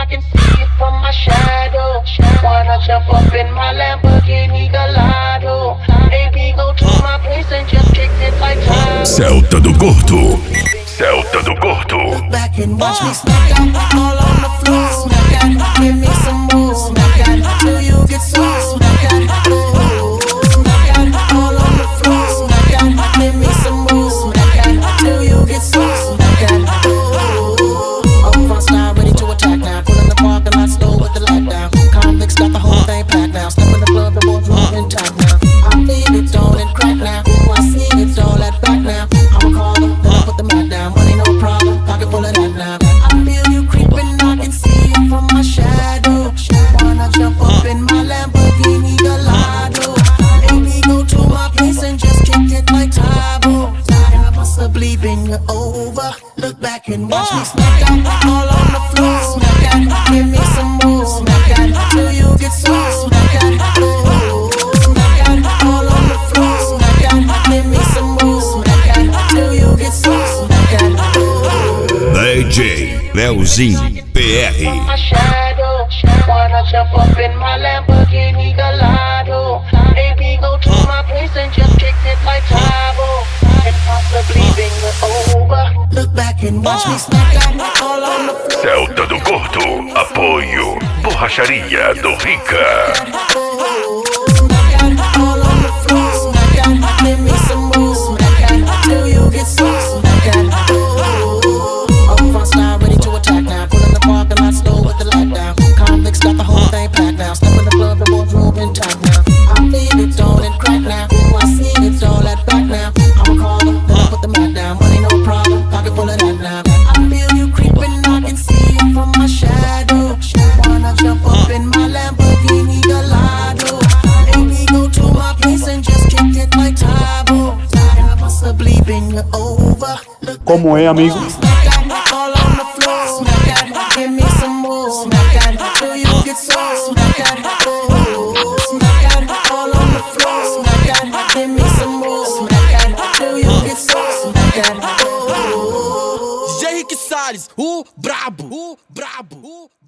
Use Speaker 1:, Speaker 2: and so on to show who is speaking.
Speaker 1: I can see it from my shadow. Wanna jump up in my Lamborghini Gallardo. Baby, go to my place and just kick it like Tazo.
Speaker 2: Celta do Gordo. Celta do Gordo.
Speaker 1: Look back and watch me smack out all on the floor. Smack out, give me some more. Smack out till you get sore. Smack out, oh, smack out all on the floor. Smack out, give me some more. Smack out till you get sore. Smack out, oh, up front style, ready to attack now. Pull in the parking lot slow with the light down. Convicts got the whole thing packed now. Step in the club, the boardroom intact now. I feel it, don't it crack now. Ooh, I see it, all that back now. I'ma call her, then I put the mat down. Money no problem, pocket full of that now. I feel you creeping, I can see it from my shadow. Wanna jump up in my Lamborghini Gallardo. Baby, go to my place and just kick it like Tazo. And possibly bend you over. Look back and watch me smack out all on the floor. Smack out, give me some more. Smack out till you get sore. Smack out, oh, smack out all on the floor. Smack out, give me some more. Smack out till you get sore. Smack out, oh.
Speaker 2: DJ Leozinho PR.
Speaker 1: My shadow, wanna jump up in my Lamborghini Gallardo. Baby, go to my place and just kick it like Tazo. And possibly bring it over. Look back and watch me smack out all on the floor.
Speaker 2: Celta do Gordo. Apoio Borracharia do Rica.
Speaker 1: Smack out all on the floor. Smack out, give me some more. Smack out till you get sore. Smack out, oh, up front style, ready to attack now. Pull in the parking lot slow with the light down. Convicts got the whole thing packed now. Step in the club, the boardroom intact now. I feel it, don't it crack now. Ooh, I see it, all that back now. I'ma call her, then I put the mat down. Money no problem, pocket full of that now. I feel you creeping, I can see it from my shadow. Wanna jump up in my Lamborghini Gallardo. Baby, go to my place and just kick it like Tazo. And possibly bend you over.
Speaker 3: Como é, amigo?
Speaker 1: Smack out all on the floor. Smack out, give me some more. Smack out till you get sore. Smack out, oh, smack out all on the floor. Smack out, give me some more. Smack out till you get sore. Smack out, oh.
Speaker 4: DJ Rick Salles, o brabo, o brabo.